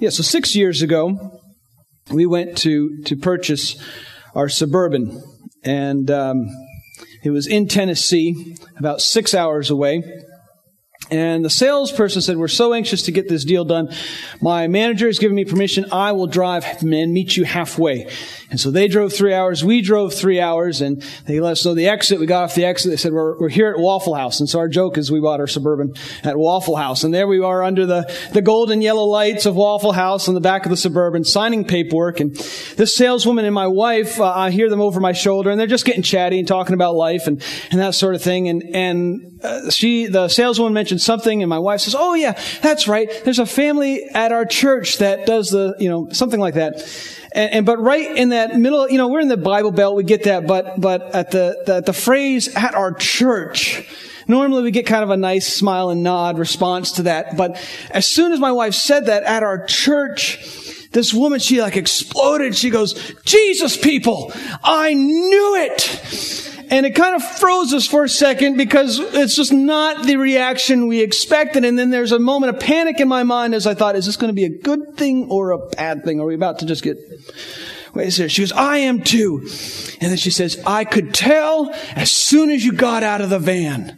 So 6 years ago, we went to purchase our Suburban, and it was in Tennessee, about 6 hours away. And the salesperson said, we're so anxious to get this deal done. My manager has given me permission. I will drive and meet you halfway. And so they drove 3 hours. We drove 3 hours, and they let us know the exit. We got off the exit. They said, we're here at Waffle House. And so our joke is we bought our Suburban at Waffle House. And there we are under the golden yellow lights of Waffle House on the back of the Suburban, signing paperwork. And this saleswoman and my wife, I hear them over my shoulder, and they're just getting chatty and talking about life and that sort of thing. And the saleswoman mentioned something, and my wife says, oh yeah, that's right. There's a family at our church that does something like that. But right in that middle, we're in the Bible Belt, we get that, but at the phrase at our church, normally we get kind of a nice smile and nod response to that. But as soon as my wife said that, at our church, this woman, she exploded. She goes, Jesus people, I knew it. And it kind of froze us for a second because it's just not the reaction we expected. And then there's a moment of panic in my mind as I thought, is this going to be a good thing or a bad thing? Are we about to just get... Wait a second. She goes, I am too. And then she says, I could tell as soon as you got out of the van.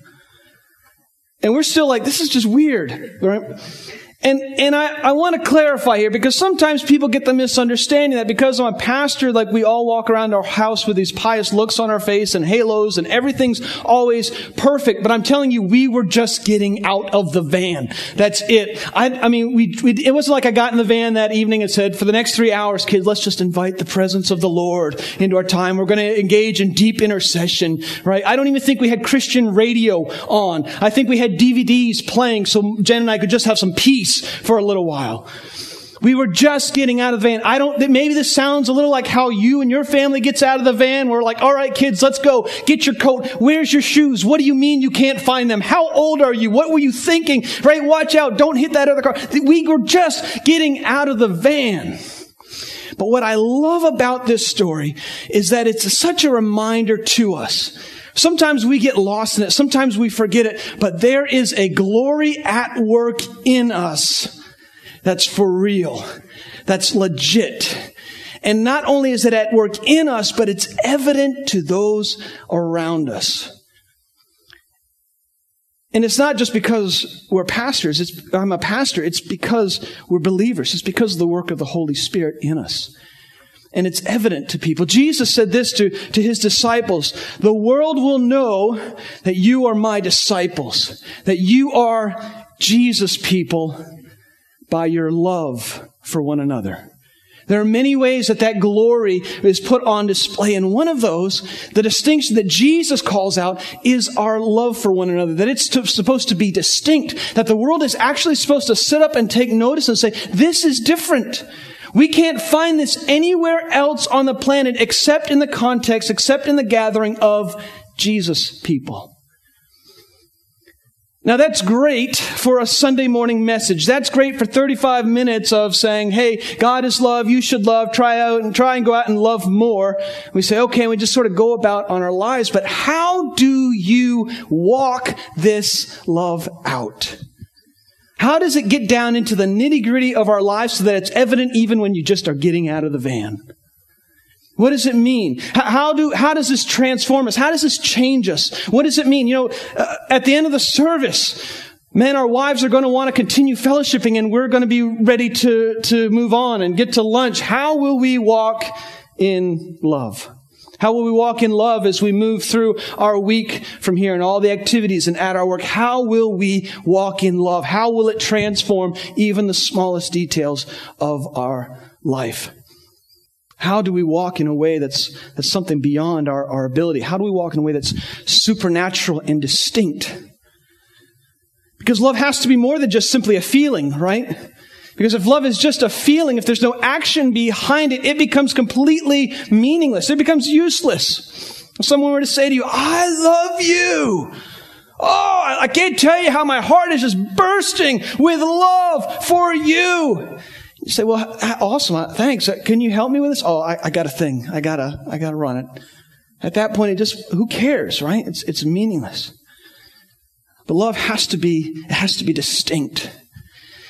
And we're still like, this is just weird, right? And I want to clarify here, because sometimes people get the misunderstanding that because I'm a pastor, we all walk around our house with these pious looks on our face and halos and everything's always perfect. But I'm telling you, we were just getting out of the van. That's it. I mean, it wasn't like I got in the van that evening and said, for the next 3 hours, kids, let's just invite the presence of the Lord into our time. We're going to engage in deep intercession, right? I don't even think we had Christian radio on. I think we had DVDs playing so Jen and I could just have some peace for a little while. We were just getting out of the van. Maybe this sounds a little like how you and your family gets out of the van. We're like, all right, kids, let's go. Get your coat. Where's your shoes? What do you mean you can't find them? How old are you? What were you thinking? Right? Watch out. Don't hit that other car. We were just getting out of the van. But what I love about this story is that it's such a reminder to us. Sometimes we get lost in it. Sometimes we forget it. But there is a glory at work in us that's for real. That's legit. And not only is it at work in us, but it's evident to those around us. And it's not just because we're pastors. I'm a pastor. It's because we're believers. It's because of the work of the Holy Spirit in us. And it's evident to people. Jesus said this to his disciples, the world will know that you are my disciples, that you are Jesus people by your love for one another. There are many ways that glory is put on display. And one of those, the distinction that Jesus calls out, is our love for one another. That it's supposed to be distinct. That the world is actually supposed to sit up and take notice and say, this is different. We can't find this anywhere else on the planet except in the context, except in the gathering of Jesus people. Now that's great for a Sunday morning message. That's great for 35 minutes of saying, hey, God is love, you should love, try and go out and love more. We say, okay, and we just sort of go about on our lives. But how do you walk this love out? How does it get down into the nitty-gritty of our lives so that it's evident even when you just are getting out of the van? What does it mean? How does this transform us? How does this change us? What does it mean? At the end of the service, men, our wives are going to want to continue fellowshipping and we're going to be ready to move on and get to lunch. How will we walk in love? How will we walk in love as we move through our week from here and all the activities and at our work? How will we walk in love? How will it transform even the smallest details of our life? How do we walk in a way that's something beyond our ability? How do we walk in a way that's supernatural and distinct? Because love has to be more than just simply a feeling, right? Because if love is just a feeling, if there's no action behind it, it becomes completely meaningless. It becomes useless. If someone were to say to you, I love you. Oh, I can't tell you how my heart is just bursting with love for you. You say, well, awesome. Thanks. Can you help me with this? Oh, I got a thing. I gotta run it. At that point, who cares, right? It's meaningless. But love has to be distinct.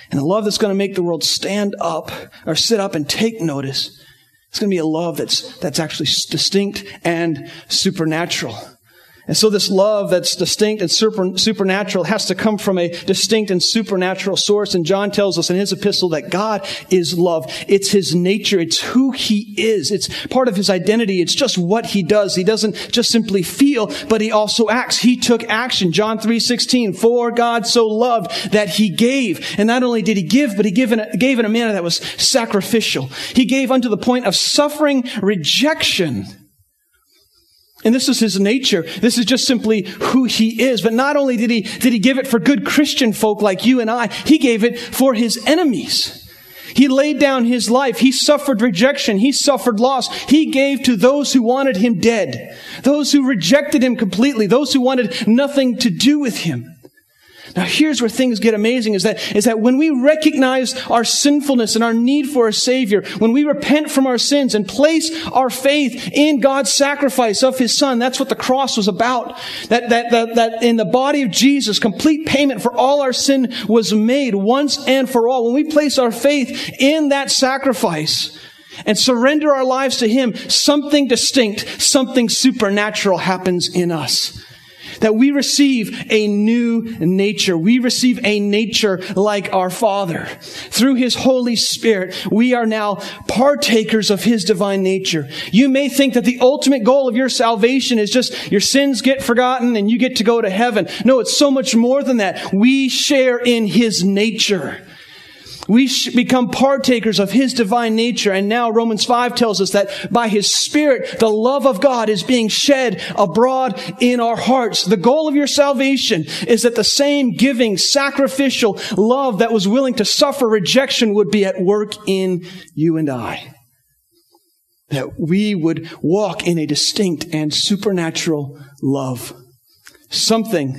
And a love that's going to make the world stand up or sit up and take notice. It's going to be a love that's actually distinct and supernatural. And so this love that's distinct and supernatural has to come from a distinct and supernatural source. And John tells us in his epistle that God is love. It's his nature. It's who he is. It's part of his identity. It's just what he does. He doesn't just simply feel, but he also acts. He took action. John 3:16, for God so loved that he gave. And not only did he give, but he gave in a manner that was sacrificial. He gave unto the point of suffering rejection. And this is his nature. This is just simply who he is. But not only did he give it for good Christian folk like you and I, he gave it for his enemies. He laid down his life. He suffered rejection. He suffered loss. He gave to those who wanted him dead, those who rejected him completely, those who wanted nothing to do with him. Now here's where things get amazing is that when we recognize our sinfulness and our need for a Savior, when we repent from our sins and place our faith in God's sacrifice of his Son, that's what the cross was about. That in the body of Jesus, complete payment for all our sin was made once and for all. When we place our faith in that sacrifice and surrender our lives to him, something distinct, something supernatural happens in us. That we receive a new nature. We receive a nature like our Father. Through his Holy Spirit, we are now partakers of his divine nature. You may think that the ultimate goal of your salvation is just your sins get forgotten and you get to go to heaven. No, it's so much more than that. We share in his nature. We become partakers of his divine nature. And now Romans 5 tells us that by his Spirit, the love of God is being shed abroad in our hearts. The goal of your salvation is that the same giving, sacrificial love that was willing to suffer rejection would be at work in you and I. That we would walk in a distinct and supernatural love. Something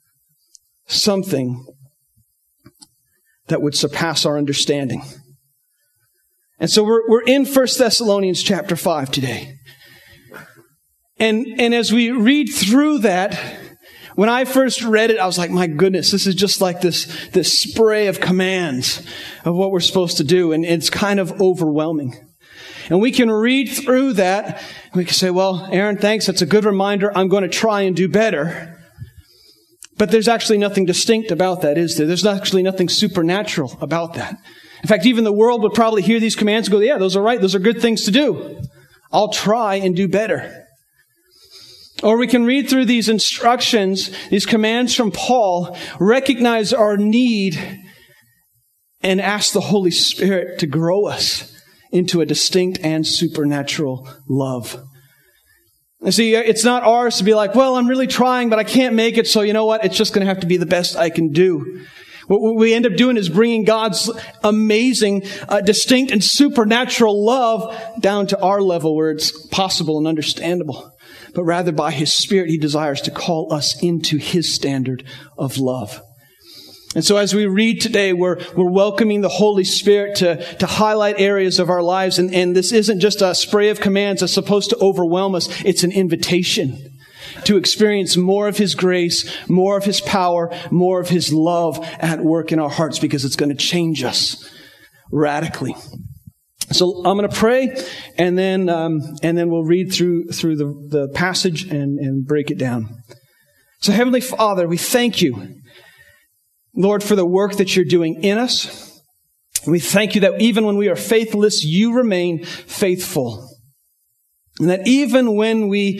that would surpass our understanding. And so we're in 1 Thessalonians chapter 5 today. And as we read through that, when I first read it, I was like, my goodness, this is just like this spray of commands of what we're supposed to do. And it's kind of overwhelming. And we can read through that, and we can say, well, Aaron, thanks. That's a good reminder. I'm going to try and do better. But there's actually nothing distinct about that, is there? There's actually nothing supernatural about that. In fact, even the world would probably hear these commands and go, yeah, those are right. Those are good things to do. I'll try and do better. Or we can read through these instructions, these commands from Paul, recognize our need, and ask the Holy Spirit to grow us into a distinct and supernatural love. And see, it's not ours to be like, well, I'm really trying, but I can't make it, so you know what? It's just going to have to be the best I can do. What we end up doing is bringing God's amazing, distinct and supernatural love down to our level where it's possible and understandable. But rather by his Spirit, he desires to call us into his standard of love. And so as we read today, we're welcoming the Holy Spirit to highlight areas of our lives. And this isn't just a spray of commands that's supposed to overwhelm us. It's an invitation to experience more of his grace, more of his power, more of his love at work in our hearts, because it's going to change us radically. So I'm going to pray, and then we'll read through the passage and break it down. So Heavenly Father, we thank you, Lord, for the work that you're doing in us. We thank you that even when we are faithless, you remain faithful. And that even when we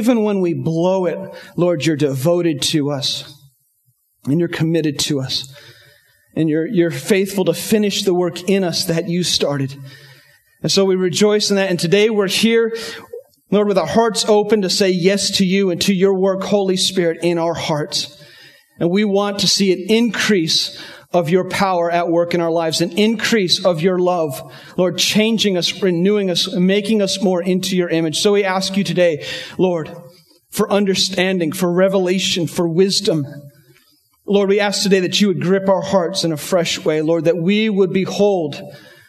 blow it, Lord, you're devoted to us. And you're committed to us. And you're faithful to finish the work in us that you started. And so we rejoice in that. And today we're here, Lord, with our hearts open to say yes to you and to your work, Holy Spirit, in our hearts. And we want to see an increase of your power at work in our lives, an increase of your love, Lord, changing us, renewing us, making us more into your image. So we ask you today, Lord, for understanding, for revelation, for wisdom. Lord, we ask today that you would grip our hearts in a fresh way, Lord, that we would behold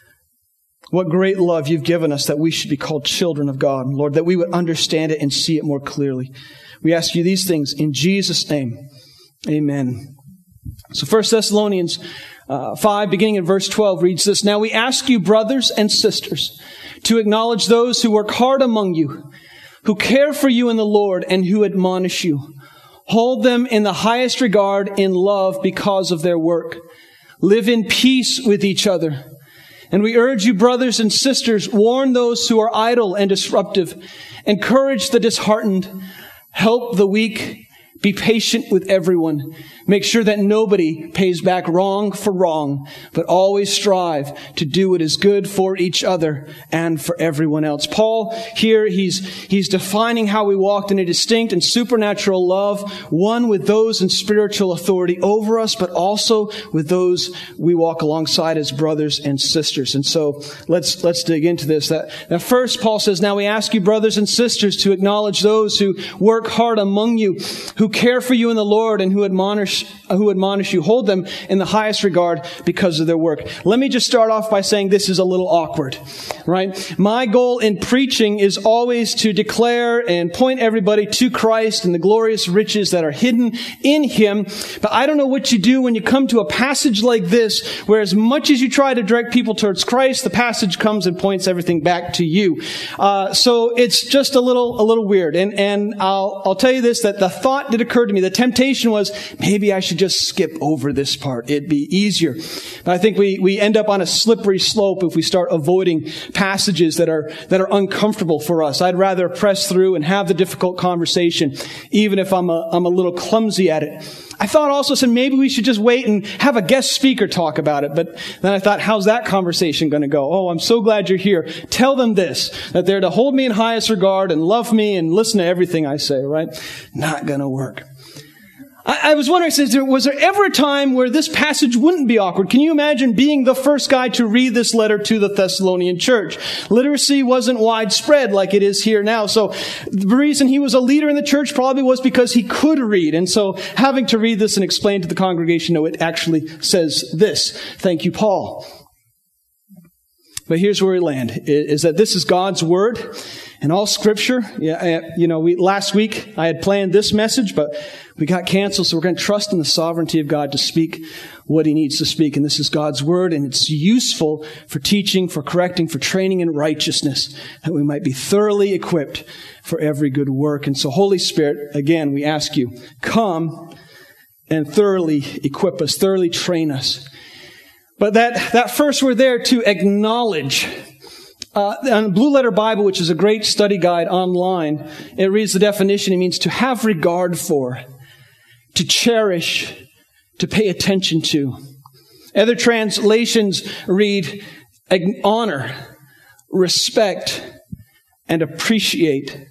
what great love you've given us, that we should be called children of God. Lord, that we would understand it and see it more clearly. We ask you these things in Jesus' name. Amen. So 1 Thessalonians 5, beginning in verse 12, reads this: "Now we ask you, brothers and sisters, to acknowledge those who work hard among you, who care for you in the Lord, and who admonish you. Hold them in the highest regard in love because of their work. Live in peace with each other. And we urge you, brothers and sisters, warn those who are idle and disruptive. Encourage the disheartened. Help the weak. Be patient with everyone. Make sure that nobody pays back wrong for wrong, but always strive to do what is good for each other and for everyone else." Paul here, he's defining how we walked in a distinct and supernatural love, one with those in spiritual authority over us, but also with those we walk alongside as brothers and sisters. And so let's dig into this. That first, Paul says, "Now we ask you, brothers and sisters, to acknowledge those who work hard among you, who care for you in the Lord, and who admonish you. Hold them in the highest regard because of their work." Let me just start off by saying this is a little awkward, right? My goal in preaching is always to declare and point everybody to Christ and the glorious riches that are hidden in Him. But I don't know what you do when you come to a passage like this, where as much as you try to direct people towards Christ, the passage comes and points everything back to you. So it's just a little weird. And I'll tell you this, that the thought that occurred to me, the temptation was, maybe I should just skip over this part. It'd be easier. But I think we end up on a slippery slope if we start avoiding passages that are uncomfortable for us. I'd rather press through and have the difficult conversation, even if I'm a little clumsy at it. I thought also, said maybe we should just wait and have a guest speaker talk about it. But then I thought, how's that conversation going to go? Oh, I'm so glad you're here. Tell them this, that they're to hold me in highest regard and love me and listen to everything I say, right? Not going to work. I was wondering, was there ever a time where this passage wouldn't be awkward? Can you imagine being the first guy to read this letter to the Thessalonian church? Literacy wasn't widespread like it is here now. So the reason he was a leader in the church probably was because he could read. And so having to read this and explain to the congregation, no, it actually says this. Thank you, Paul. But here's where we land, is that this is God's word and all scripture. Last week I had planned this message, but we got canceled. So we're going to trust in the sovereignty of God to speak what He needs to speak. And this is God's word, and it's useful for teaching, for correcting, for training in righteousness, that we might be thoroughly equipped for every good work. And so Holy Spirit, again, we ask you, come and thoroughly equip us, thoroughly train us. But that first word there, to acknowledge. On Blue Letter Bible, which is a great study guide online, it reads the definition. It means to have regard for, to cherish, to pay attention to. Other translations read honor, respect, and appreciate.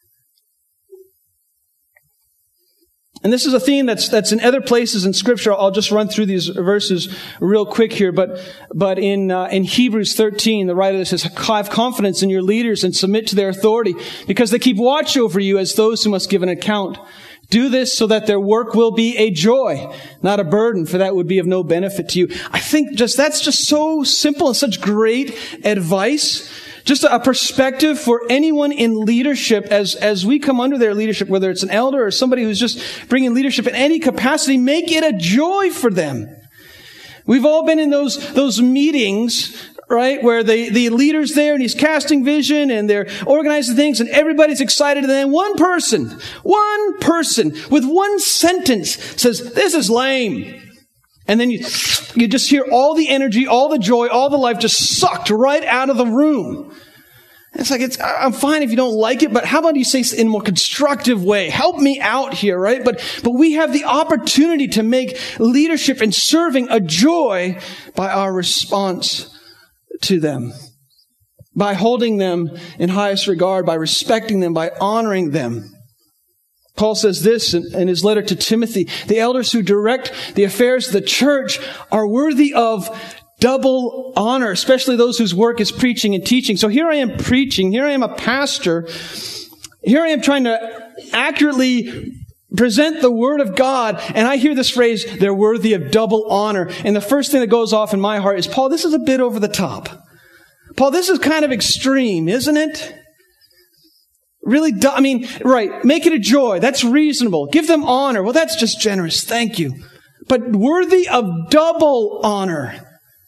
And this is a theme that's in other places in Scripture. I'll just run through these verses real quick here. But in Hebrews 13, the writer says, "Have confidence in your leaders and submit to their authority, because they keep watch over you as those who must give an account. Do this so that their work will be a joy, not a burden, for that would be of no benefit to you." I think that's just so simple and such great advice. Just a perspective for anyone in leadership as we come under their leadership, whether it's an elder or somebody who's just bringing leadership in any capacity, make it a joy for them. We've all been in those meetings, right, where the leader's there and he's casting vision and they're organizing things and everybody's excited, and then one person with one sentence says, "This is lame." And then you just hear all the energy, all the joy, all the life just sucked right out of the room. It's like, I'm fine if you don't like it, but how about you say in a more constructive way? Help me out here, right? But we have the opportunity to make leadership and serving a joy by our response to them, by holding them in highest regard, by respecting them, by honoring them. Paul says this in his letter to Timothy: "The elders who direct the affairs of the church are worthy of double honor, especially those whose work is preaching and teaching." So here I am preaching. Here I am a pastor. Here I am trying to accurately present the Word of God. And I hear this phrase, "they're worthy of double honor." And the first thing that goes off in my heart is, Paul, this is a bit over the top. Paul, this is kind of extreme, isn't it? Really, right, make it a joy. That's reasonable. Give them honor. Well, that's just generous. Thank you. but worthy of double honor.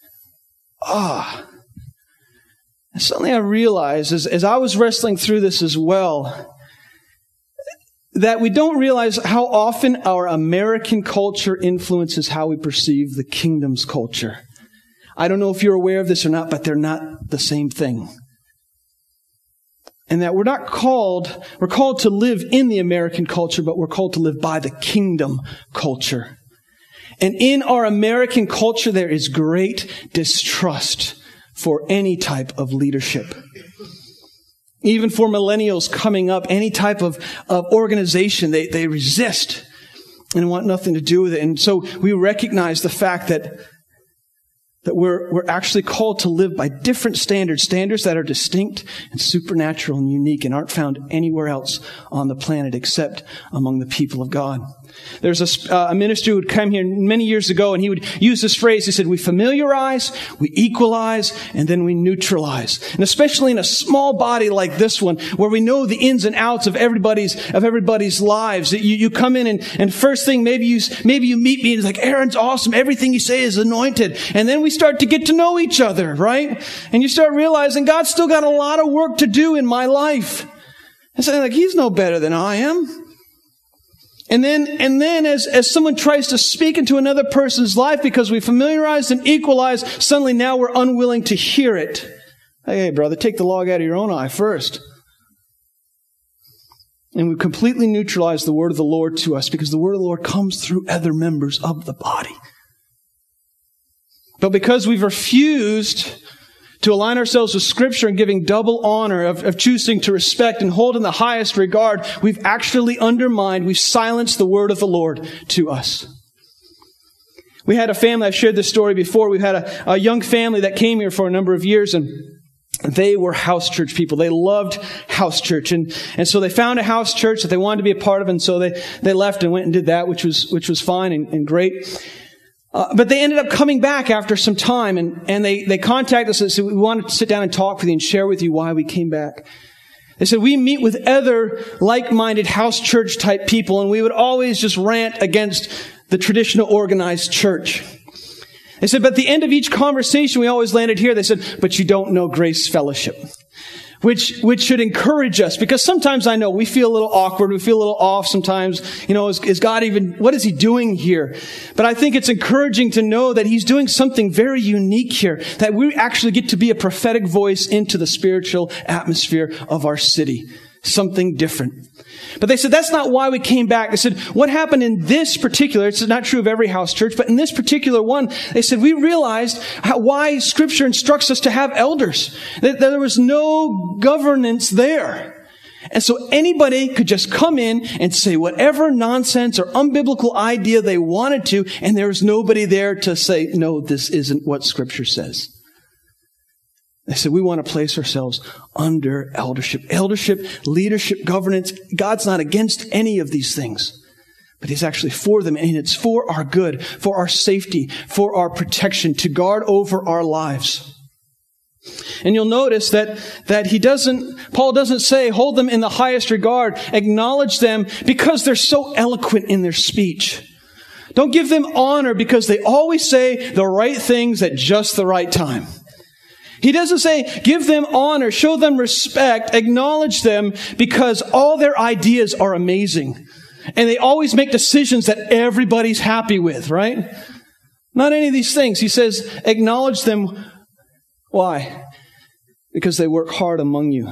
And suddenly I realized, as I was wrestling through this as well, that we don't realize how often our American culture influences how we perceive the kingdom's culture. I don't know if you're aware of this or not, but they're not the same thing. And that we're called to live in the American culture, but we're called to live by the kingdom culture. And in our American culture, there is great distrust for any type of leadership. Even for millennials coming up, any type of organization, they resist and want nothing to do with it. And so we recognize the fact that we're actually called to live by different standards that are distinct and supernatural and unique and aren't found anywhere else on the planet except among the people of God. There's a minister who would come here many years ago, and he would use this phrase. He said, we familiarize, we equalize, and then we neutralize. And especially in a small body like this one, where we know the ins and outs of everybody's lives. You come in and first thing, maybe you meet me and it's like, Aaron's awesome. Everything you say is anointed. And then we start to get to know each other, right? And you start realizing God's still got a lot of work to do in my life. And so like, he's no better than I am. And then as someone tries to speak into another person's life because we familiarized and equalized, suddenly now we're unwilling to hear it. Hey, brother, take the log out of your own eye first. And we completely neutralize the word of the Lord to us because the word of the Lord comes through other members of the body. But because we've refused to align ourselves with Scripture and giving double honor, of choosing to respect and hold in the highest regard, we've actually we've silenced the word of the Lord to us. We had a family, I've shared this story before, we had a young family that came here for a number of years, and they were house church people. They loved house church. And so they found a house church that they wanted to be a part of, and so they left and went and did that, which was fine and great. But they ended up coming back after some time, and they contacted us and said, we wanted to sit down and talk with you and share with you why we came back. They said, we meet with other like-minded house church type people, and we would always just rant against the traditional organized church. They said, but at the end of each conversation, we always landed here. They said, but you don't know Grace Fellowship. Which should encourage us, because sometimes I know we feel a little awkward, we feel a little off sometimes. Is God even, what is He doing here? But I think it's encouraging to know that He's doing something very unique here, that we actually get to be a prophetic voice into the spiritual atmosphere of our city. Something different. But they said, that's not why we came back. They said, what happened in this particular, it's not true of every house church, but in this particular one, they said, we realized why Scripture instructs us to have elders. That there was no governance there. And so anybody could just come in and say whatever nonsense or unbiblical idea they wanted to, and there was nobody there to say, no, this isn't what Scripture says. They said, we want to place ourselves under eldership. Eldership, leadership, governance. God's not against any of these things, but He's actually for them. And it's for our good, for our safety, for our protection, to guard over our lives. And you'll notice that Paul doesn't say, hold them in the highest regard, acknowledge them because they're so eloquent in their speech. Don't give them honor because they always say the right things at just the right time. He doesn't say, give them honor, show them respect, acknowledge them because all their ideas are amazing. And they always make decisions that everybody's happy with, right? Not any of these things. He says, acknowledge them. Why? Because they work hard among you.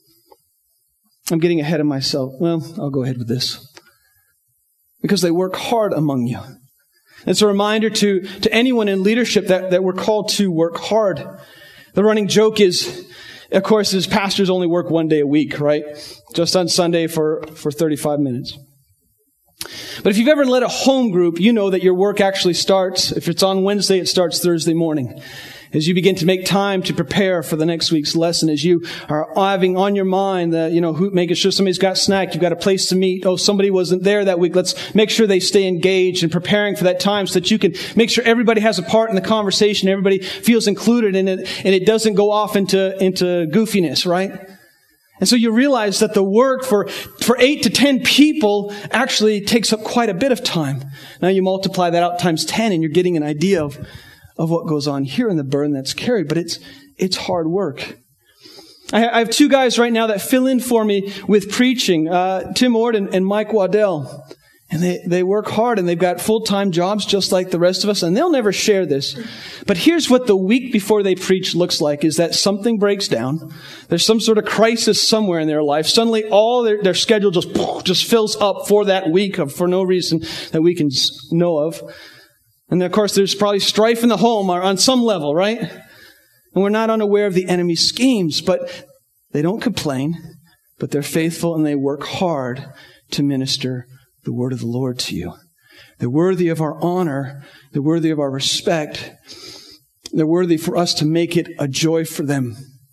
I'm getting ahead of myself. Well, I'll go ahead with this. Because they work hard among you. It's a reminder to anyone in leadership that we're called to work hard. The running joke is, of course, pastors only work one day a week, right? Just on Sunday for 35 minutes. But if you've ever led a home group, you know that your work actually starts, if it's on Wednesday, it starts Thursday morning. As you begin to make time to prepare for the next week's lesson, as you are having on your mind making sure somebody's got snack, you've got a place to meet. Oh, somebody wasn't there that week. Let's make sure they stay engaged and preparing for that time so that you can make sure everybody has a part in the conversation, everybody feels included in it, and it doesn't go off into goofiness, right? And so you realize that the work for 8 to 10 people actually takes up quite a bit of time. Now you multiply that out times 10 and you're getting an idea of what goes on here and the burden that's carried. But it's hard work. I have 2 guys right now that fill in for me with preaching, Tim Ord and Mike Waddell. And they work hard and they've got full-time jobs just like the rest of us, and they'll never share this. But here's what the week before they preach looks like, is that something breaks down. There's some sort of crisis somewhere in their life. Suddenly all their schedule just fills up for that week for no reason that we can know of. And of course there's probably strife in the home or on some level, right? And we're not unaware of the enemy's schemes, but they don't complain, but they're faithful and they work hard to minister the word of the Lord to you. They're worthy of our honor. They're worthy of our respect. They're worthy for us to make it a joy for them.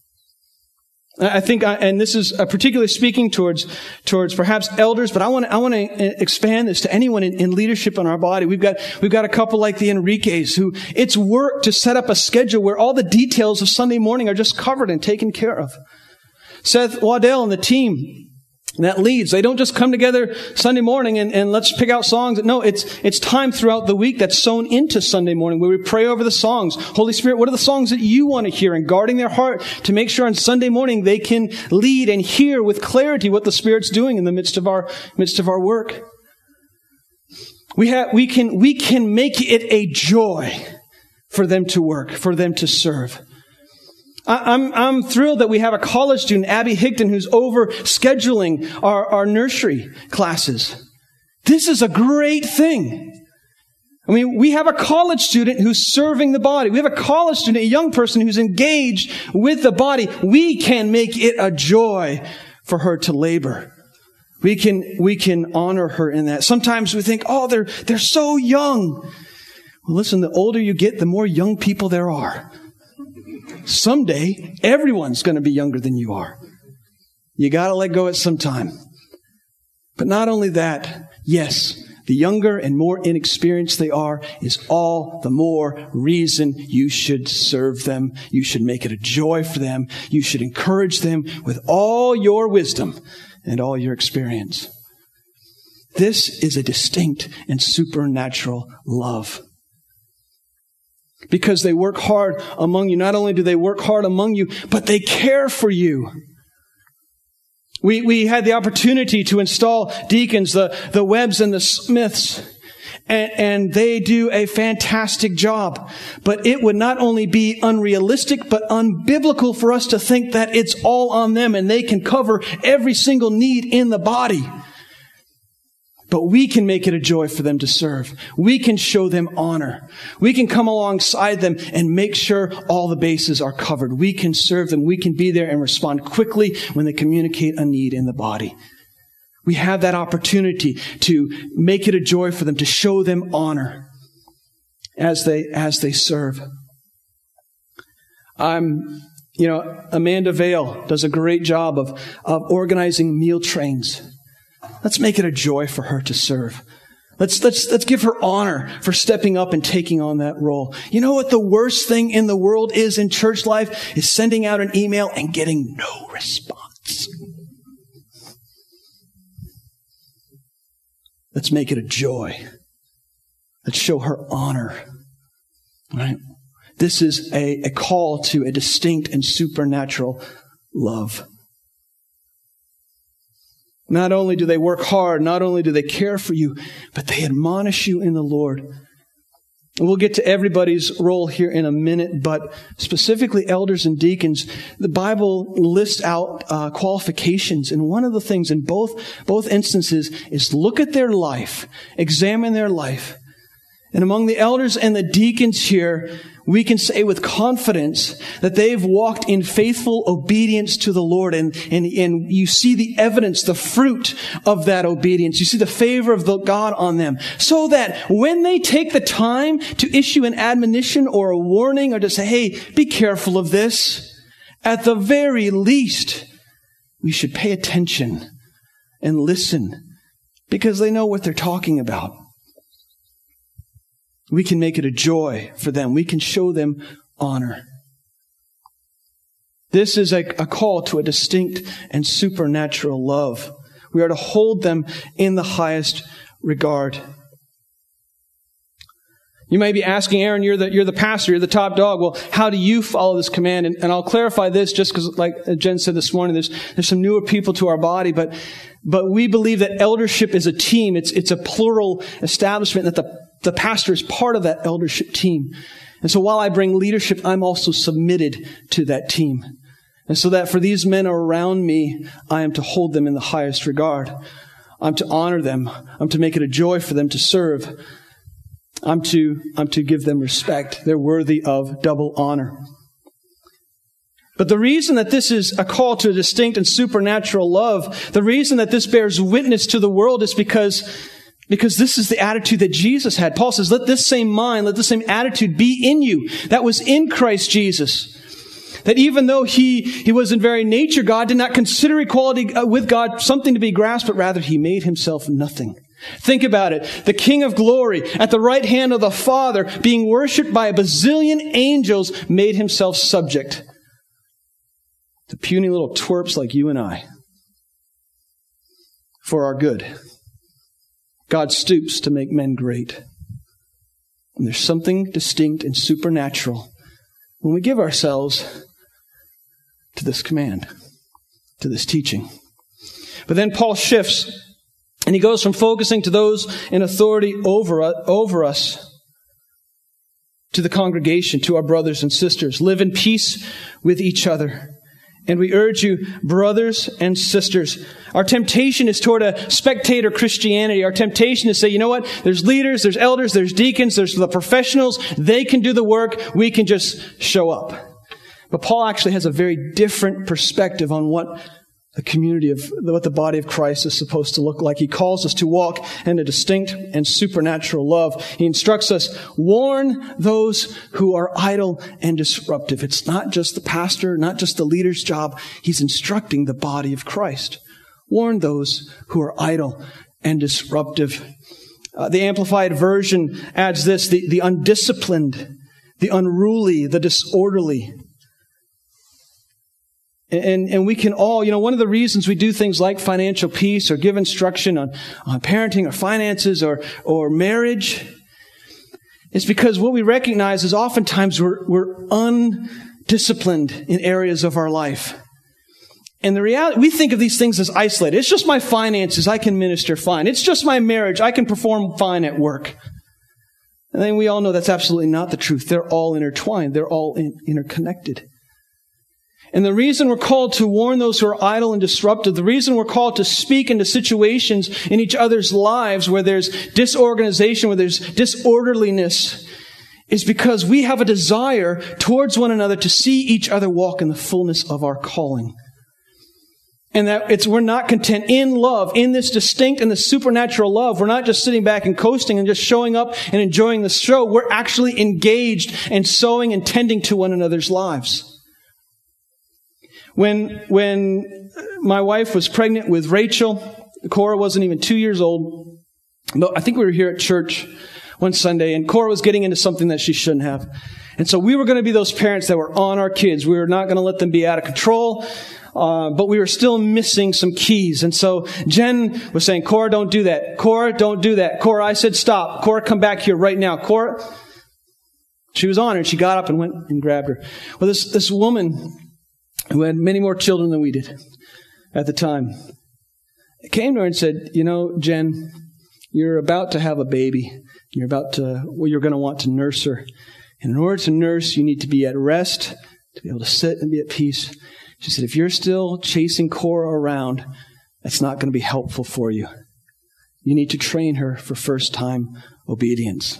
I think, and this is particularly speaking towards perhaps elders, but I want to expand this to anyone in leadership in our body. We've got a couple like the Enriques who it's work to set up a schedule where all the details of Sunday morning are just covered and taken care of. Seth Waddell and the team that leads, they don't just come together Sunday morning and let's pick out songs. No, it's time throughout the week that's sown into Sunday morning where we pray over the songs. Holy Spirit, what are the songs that you want to hear? And guarding their heart to make sure on Sunday morning they can lead and hear with clarity what the Spirit's doing in the midst of our work. We can make it a joy for them to work, for them to serve. I'm thrilled that we have a college student, Abby Higdon, who's over scheduling our nursery classes. This is a great thing. I mean, we have a college student who's serving the body. We have a college student, a young person who's engaged with the body. We can make it a joy for her to labor. We can honor her in that. Sometimes we think, oh, they're so young. Well, listen, the older you get, the more young people there are. Someday, everyone's going to be younger than you are. You got to let go at some time. But not only that, yes, the younger and more inexperienced they are is all the more reason you should serve them. You should make it a joy for them. You should encourage them with all your wisdom and all your experience. This is a distinct and supernatural love. Because they work hard among you. Not only do they work hard among you, but they care for you. We had the opportunity to install deacons, the Webbs and the Smiths, and they do a fantastic job. But it would not only be unrealistic, but unbiblical for us to think that it's all on them and they can cover every single need in the body. But we can make it a joy for them to serve. We can show them honor. We can come alongside them and make sure all the bases are covered. We can serve them. We can be there and respond quickly when they communicate a need in the body. We have that opportunity to make it a joy for them, to show them honor as they serve. Amanda Vale does a great job of organizing meal trains. Let's make it a joy for her to serve. Let's give her honor for stepping up and taking on that role. You know what the worst thing in the world is in church life? Is sending out an email and getting no response. Let's make it a joy. Let's show her honor. All right? This is a call to a distinct and supernatural love. Not only do they work hard, not only do they care for you, but they admonish you in the Lord. And we'll get to everybody's role here in a minute, but specifically elders and deacons, the Bible lists out qualifications. And one of the things in both instances is look at their life, examine their life. And among the elders and the deacons here, we can say with confidence that they've walked in faithful obedience to the Lord. And you see the evidence, the fruit of that obedience. You see the favor of God on them. So that when they take the time to issue an admonition or a warning or to say, hey, be careful of this, at the very least, we should pay attention and listen because they know what they're talking about. We can make it a joy for them. We can show them honor. This is a call to a distinct and supernatural love. We are to hold them in the highest regard. You may be asking, Aaron, you're the pastor, you're the top dog. Well, how do you follow this command? And I'll clarify this just because, like Jen said this morning, there's some newer people to our body, but we believe that eldership is a team. It's a plural establishment, that the pastor is part of that eldership team. And so while I bring leadership, I'm also submitted to that team. And so that for these men around me, I am to hold them in the highest regard. I'm to honor them. I'm to make it a joy for them to serve. I'm to give them respect. They're worthy of double honor. But the reason that this is a call to a distinct and supernatural love, the reason that this bears witness to the world is because this is the attitude that Jesus had. Paul says, let this same mind, let this same attitude be in you that was in Christ Jesus. That even though he was in very nature God, did not consider equality with God something to be grasped, but rather he made himself nothing. Think about it. The King of glory at the right hand of the Father, being worshipped by a bazillion angels, made himself subject to puny little twerps like you and I for our good. God stoops to make men great. And there's something distinct and supernatural when we give ourselves to this command, to this teaching. But then Paul shifts, and he goes from focusing to those in authority over us to the congregation, to our brothers and sisters. Live in peace with each other. And we urge you, brothers and sisters, our temptation is toward a spectator Christianity. Our temptation is to say, you know what? There's leaders, there's elders, there's deacons, there's the professionals. They can do the work. We can just show up. But Paul actually has a very different perspective on what the body of Christ is supposed to look like. He calls us to walk in a distinct and supernatural love. He instructs us, warn those who are idle and disruptive. It's not just the pastor, not just the leader's job. He's instructing the body of Christ. Warn those who are idle and disruptive. The Amplified Version adds this, the undisciplined, the unruly, the disorderly. And we can all, one of the reasons we do things like financial peace or give instruction on parenting or finances or marriage is because what we recognize is oftentimes we're undisciplined in areas of our life. And the reality, we think of these things as isolated. It's just my finances, I can minister fine. It's just my marriage, I can perform fine at work. And then we all know that's absolutely not the truth. They're all intertwined. They're all interconnected. And the reason we're called to warn those who are idle and disruptive, the reason we're called to speak into situations in each other's lives where there's disorganization, where there's disorderliness, is because we have a desire towards one another to see each other walk in the fullness of our calling. And that we're not content in love, in this distinct and the supernatural love. We're not just sitting back and coasting and just showing up and enjoying the show. We're actually engaged and sowing and tending to one another's lives. When my wife was pregnant with Rachel, Cora wasn't even 2 years old. I think we were here at church one Sunday, and Cora was getting into something that she shouldn't have. And so we were going to be those parents that were on our kids. We were not going to let them be out of control, but we were still missing some keys. And so Jen was saying, Cora, don't do that. Cora, don't do that. Cora, I said stop. Cora, come back here right now. Cora, she was on her, and she got up and went and grabbed her. Well, this woman who had many more children than we did at the time, came to her and said, Jen, you're about to have a baby. You're going to want to nurse her. And in order to nurse, you need to be at rest, to be able to sit and be at peace. She said, if you're still chasing Cora around, that's not going to be helpful for you. You need to train her for first-time obedience.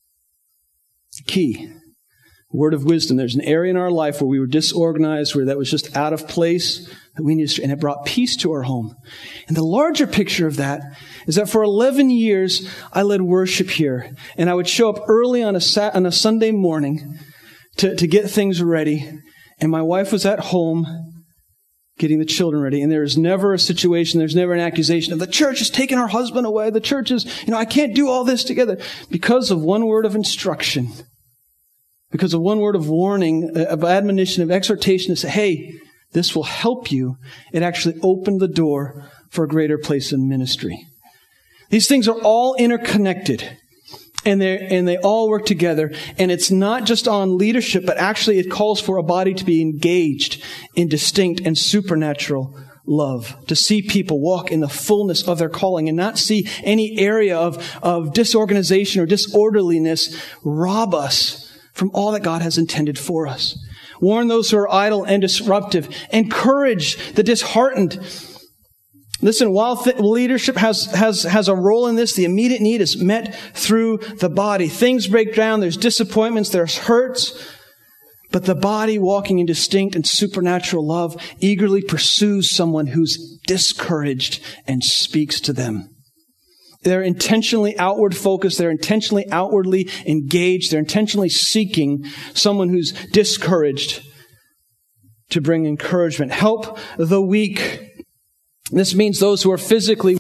Key. Word of wisdom. There's an area in our life where we were disorganized, where that was just out of place, and it brought peace to our home. And the larger picture of that is that for 11 years, I led worship here, and I would show up early on a Sunday morning to get things ready, and my wife was at home getting the children ready, and there is never a situation, there's never an accusation of the church is taking our husband away, the church is, I can't do all this together, because of one word of instruction. because of one word of warning, of admonition, of exhortation to say, hey, this will help you. It actually opened the door for a greater place in ministry. These things are all interconnected. And they all work together. And it's not just on leadership, but actually it calls for a body to be engaged in distinct and supernatural love. To see people walk in the fullness of their calling and not see any area of disorganization or disorderliness rob us from all that God has intended for us. Warn those who are idle and disruptive. Encourage the disheartened. Listen, while leadership has a role in this, the immediate need is met through the body. Things break down, there's disappointments, there's hurts, but the body, walking in distinct and supernatural love, eagerly pursues someone who's discouraged and speaks to them. They're intentionally outward focused, they're intentionally outwardly engaged, they're intentionally seeking someone who's discouraged to bring encouragement. Help the weak. This means those who are physically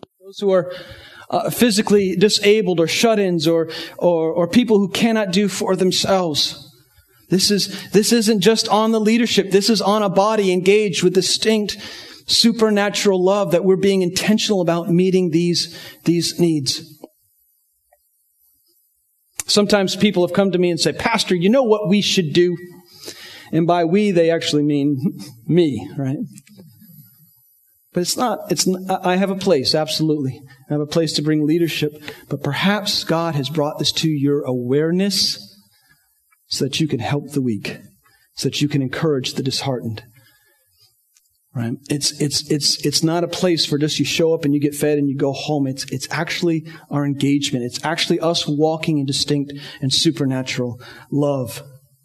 disabled or shut-ins or people who cannot do for themselves. This isn't just on the leadership. This is on a body engaged with distinct supernatural love, that we're being intentional about meeting these needs. Sometimes people have come to me and say, Pastor, you know what we should do? And by we, they actually mean me, right? But I have a place, absolutely. I have a place to bring leadership. But perhaps God has brought this to your awareness so that you can help the weak, so that you can encourage the disheartened. Right? It's not a place for just you show up and you get fed and you go home. It's actually our engagement. It's actually us walking in distinct and supernatural love.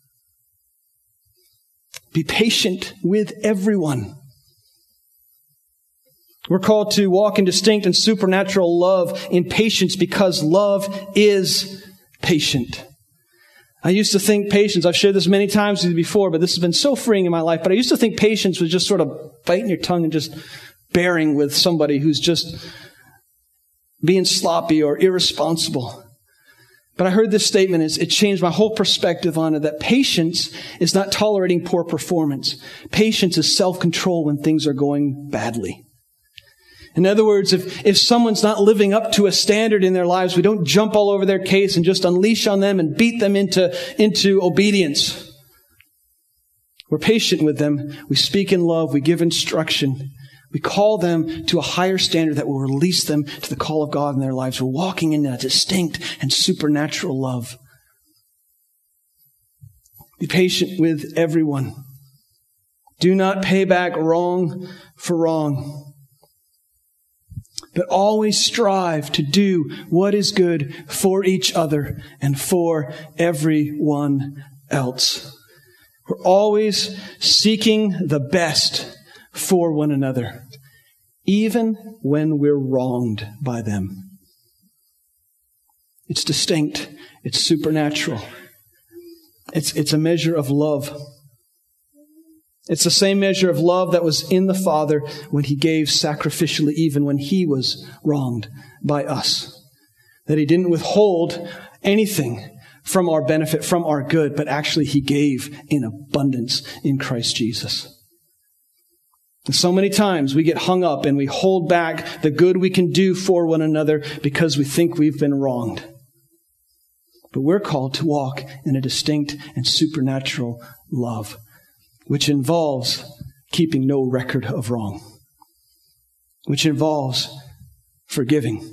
Be patient with everyone. We're called to walk in distinct and supernatural love in patience because love is patient. I used to think patience, I've shared this many times with you before, but this has been so freeing in my life, but I used to think patience was just sort of biting your tongue and just bearing with somebody who's just being sloppy or irresponsible. But I heard this statement, it changed my whole perspective on it, that patience is not tolerating poor performance. Patience is self-control when things are going badly. In other words, if someone's not living up to a standard in their lives, we don't jump all over their case and just unleash on them and beat them into obedience. We're patient with them. We speak in love. We give instruction. We call them to a higher standard that will release them to the call of God in their lives. We're walking in a distinct and supernatural love. Be patient with everyone. Do not pay back wrong for wrong, but always strive to do what is good for each other and for everyone else. We're always seeking the best for one another, even when we're wronged by them. It's distinct. It's supernatural. It's a measure of love. It's the same measure of love that was in the Father when He gave sacrificially, even when He was wronged by us. That He didn't withhold anything from our benefit, from our good, but actually He gave in abundance in Christ Jesus. And so many times we get hung up and we hold back the good we can do for one another because we think we've been wronged. But we're called to walk in a distinct and supernatural love, which involves keeping no record of wrong, which involves forgiving.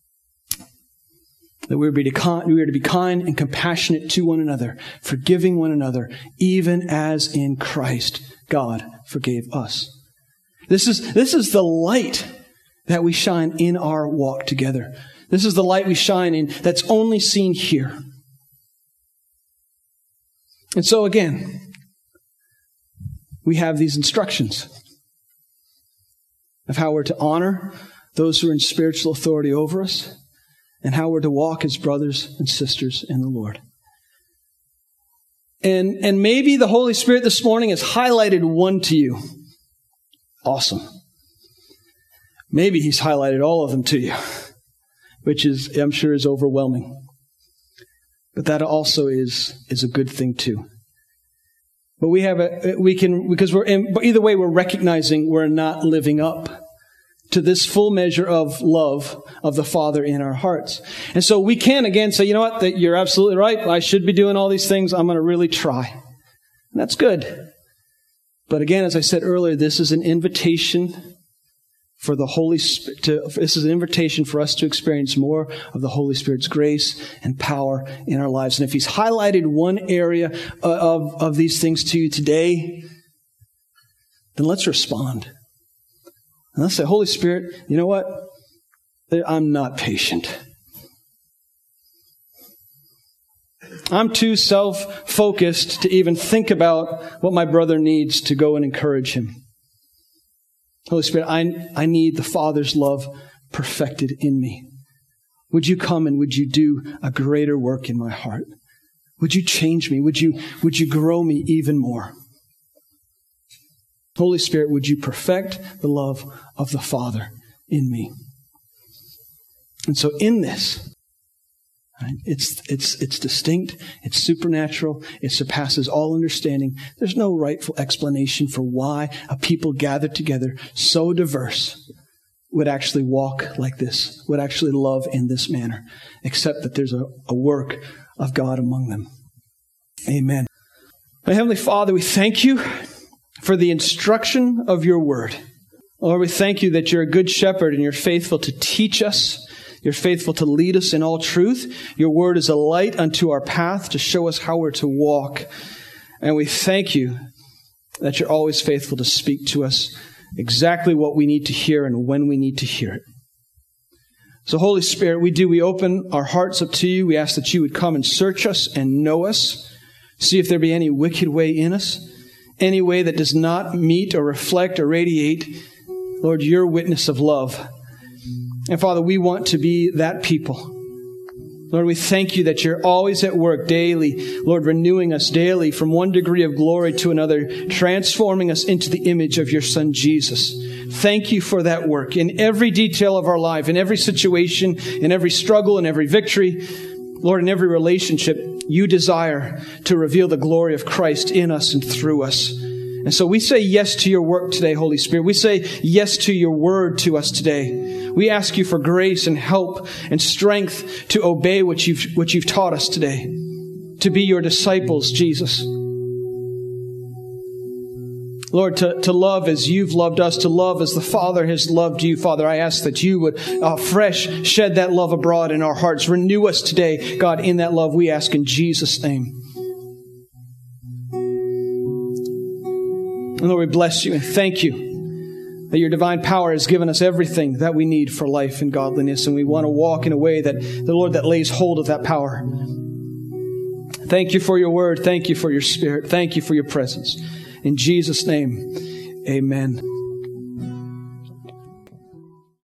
That we are to be kind and compassionate to one another, forgiving one another, even as in Christ God forgave us. This is the light that we shine in our walk together. This is the light we shine in that's only seen here. And so again, we have these instructions of how we're to honor those who are in spiritual authority over us and how we're to walk as brothers and sisters in the Lord. And maybe the Holy Spirit this morning has highlighted one to you. Awesome. Maybe He's highlighted all of them to you, which is, I'm sure, is overwhelming. But that also is a good thing too. But either way, we're recognizing we're not living up to this full measure of love of the Father in our hearts. And so we can again say, you know what, that you're absolutely right. I should be doing all these things. I'm going to really try. And that's good. But again, as I said earlier, this is an invitation for the Holy Spirit. This is an invitation for us to experience more of the Holy Spirit's grace and power in our lives. And if He's highlighted one area of these things to you today, then let's respond. And let's say, Holy Spirit, you know what? I'm not patient. I'm too self-focused to even think about what my brother needs to go and encourage him. Holy Spirit, I need the Father's love perfected in me. Would you come and would you do a greater work in my heart? Would you change me? Would you grow me even more? Holy Spirit, would you perfect the love of the Father in me? And so in this, right, it's distinct, it's supernatural, it surpasses all understanding. There's no rightful explanation for why a people gathered together so diverse would actually walk like this, would actually love in this manner, except that there's a work of God among them. Amen. My Heavenly Father, we thank you for the instruction of your word. Lord, we thank you that you're a good shepherd and you're faithful to teach us. You're faithful to lead us in all truth. Your word is a light unto our path to show us how we're to walk. And we thank you that you're always faithful to speak to us exactly what we need to hear and when we need to hear it. So Holy Spirit, we open our hearts up to you. We ask that you would come and search us and know us. See if there be any wicked way in us, any way that does not meet or reflect or radiate, Lord, your witness of love. And Father, we want to be that people. Lord, we thank you that you're always at work daily, Lord, renewing us daily from one degree of glory to another, transforming us into the image of your Son, Jesus. Thank you for that work in every detail of our life, in every situation, in every struggle, in every victory. Lord, in every relationship, you desire to reveal the glory of Christ in us and through us. And so we say yes to your work today, Holy Spirit. We say yes to your word to us today. We ask you for grace and help and strength to obey what you've taught us today, to be your disciples, Jesus. Lord, to love as you've loved us, to love as the Father has loved you, Father, I ask that you would fresh shed that love abroad in our hearts. Renew us today, God, in that love, we ask in Jesus' name. And Lord, we bless you and thank you that your divine power has given us everything that we need for life and godliness. And we want to walk in a way that the Lord that lays hold of that power. Thank you for your word. Thank you for your Spirit. Thank you for your presence. In Jesus' name, amen.